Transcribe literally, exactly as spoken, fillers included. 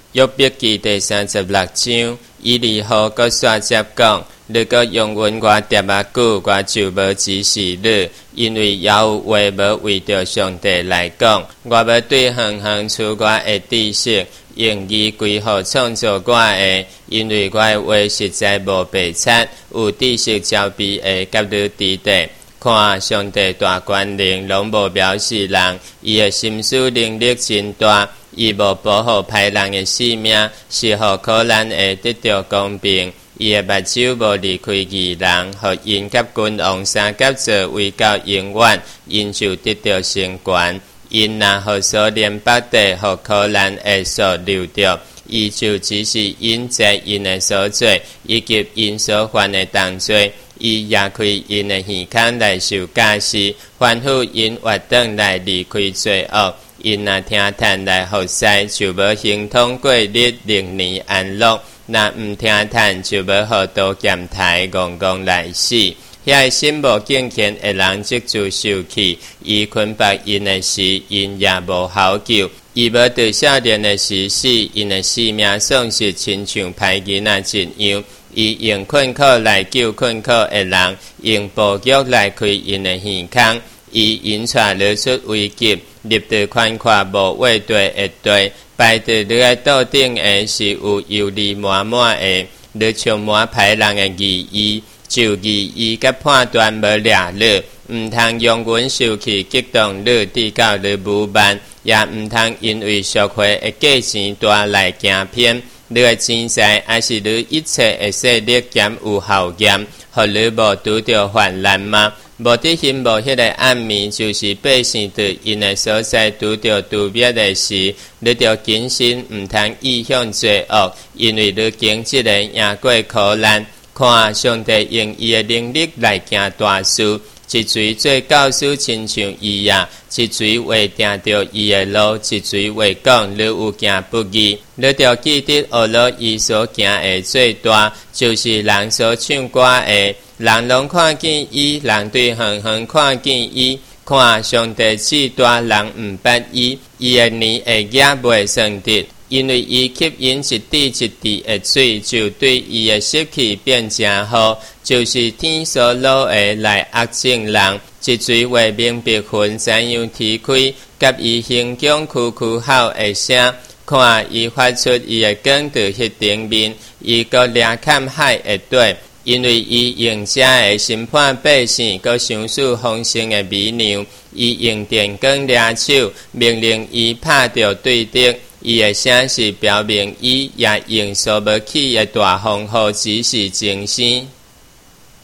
约笔记第三十六章，以利户搁续接讲，你搁用阮我叠啊久，我就无指示你，因为也有话无为着上帝来讲，我要对行行出我的知识，用伊归互创造我的，因为我的话实在无白贼，有知识招逼的甲你知地。看上帝大权能，拢无藐视人，伊的心思能力真大，伊无保护歹人的性命，是互可怜的得到公平。伊的目睭无离开义人，互因甲君王三甲做为到永远，因就得到成权。因若互所连北地，互可怜的所留着，伊就只是因在因的所做，以及因所犯的重罪。伊也开因的耳孔来受假释，反复因活动来离开罪恶。因若听叹来服侍，就无形通过日零年安乐；若毋听叹，就无互刀剑台戆戆来死。遐心无敬虔的人，即就受气。伊捆绑因的时，因也无好救。伊无对少年的时死，因的性命丧失，亲像歹囡仔一样。伊用困苦来救困苦的人，用暴虐来开因的耳孔。伊引出惹出危急，立得宽阔无畏对的地，摆伫你的桌顶的是有油腻满满的，你充满歹人的义意，就义意甲判断无掠你，毋通用阮受气激动你，直到你无慢，也毋通因为赎回的价钱大来行骗。你的钱财，还是你一切的势力减有效验，互你无拄着患难吗？无伫心无迄个暗暝，就是百姓伫因的所在拄着毒灭的时，你着谨慎，毋通意向罪恶，因为你经即个赢过苦难。看上帝用伊的能力来行大事。一嘴做教师亲像伊啊，一嘴话定着伊的路，一嘴话讲你有行不义。你着记得学了伊所行的最大，就是人所唱歌的，人拢看见伊，人对远远看见伊。看上帝至大，人毋捌伊，伊的年会也袂算得。因为伊吸引一滴一滴的水，就对伊的湿气变真好，就是天所落的来压正人。一嘴话明白云怎样提开，甲伊形象哭哭号的声，看伊发出伊的光在迄顶面，伊个掠看海的底。因为伊用这的审判百姓，佮相似丰盛的美娘，伊用电光掠手，命令伊拍着对敌。伊的声是表明伊也用所无起的大风雨，只是精神。